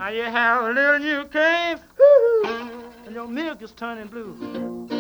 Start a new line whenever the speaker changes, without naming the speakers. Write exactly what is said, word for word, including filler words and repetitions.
Now you have a little new cream, and your milk is turning blue.